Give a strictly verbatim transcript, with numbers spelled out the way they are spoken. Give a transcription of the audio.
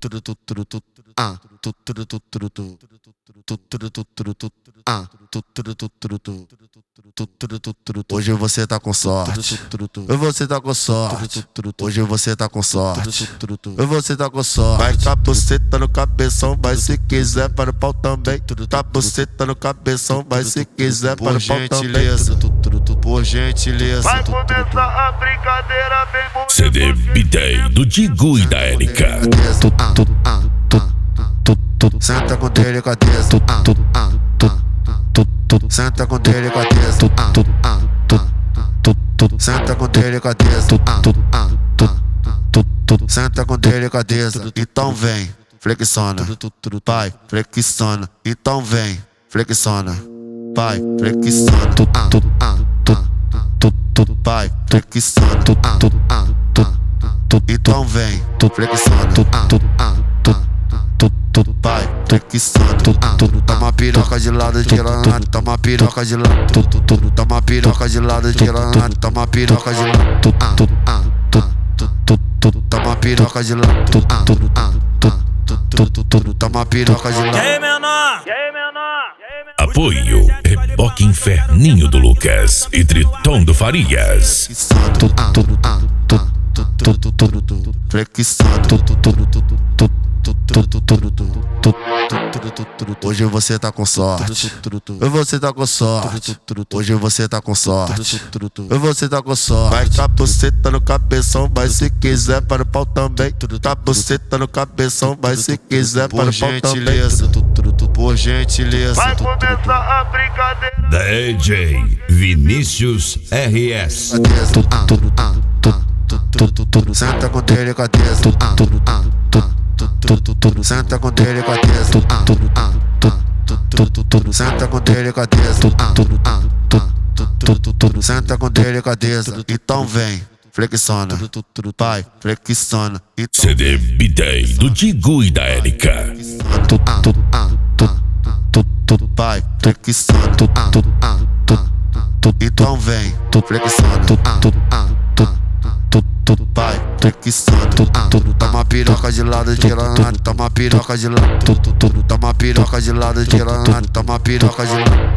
Hoje você tá com sorte. Hoje você tá com sorte. Hoje você tá com sorte. Hoje você tá com sorte. Vai tá buceta no cabeção, mas se quiser para o pau também. Tá buceta no cabeção, mas se quiser para o pau também. Por gentileza. Vai começar a brincadeira bem bonita. C D B-Day do Digo e da Érica. Senta com delicadeza. Senta com delicadeza. Senta com delicadeza. Senta com delicadeza. Então vem, flexiona. Pai, flexiona. Então vem, flexiona. Pai, flexiona. Pai, flexiona. Então vem, flexiona. Pai, flexiona. Toma piroca de lado, de lado. Toma piroca de lado. Toma piroca de lado, de lado. Toma piroca de lado. Toma piroca de lado. Toma piroca de lado. E aí, menor? E aí, menor? Apoio Reboque Inferninho do Lucas e Triton do Farias. Flexiona. Hoje você tá com sorte. Hoje você tá com sorte. Hoje você tá com sorte. Hoje você tá com sorte. Vai tá buceta no cabeção, mas se quiser para o pau também. Tá buceta no cabeção, mas se quiser para o pau também. Por gentileza. Vai começar a brincadeira. D J Vinícius R S. Senta com delicadeza. Senta com delicadeza. Senta com delicadeza. Senta com delicadeza. Então vem, flexiona. Pai, flexiona. C D B-Day do Digo e da Érica. Pai, flexiona. Então vem, flexiona. Pai, flexiona. Toma piroca de lado, de lado. Toma piroca de lado. Toma piroca de lado, de lado. Toma piroca de lado.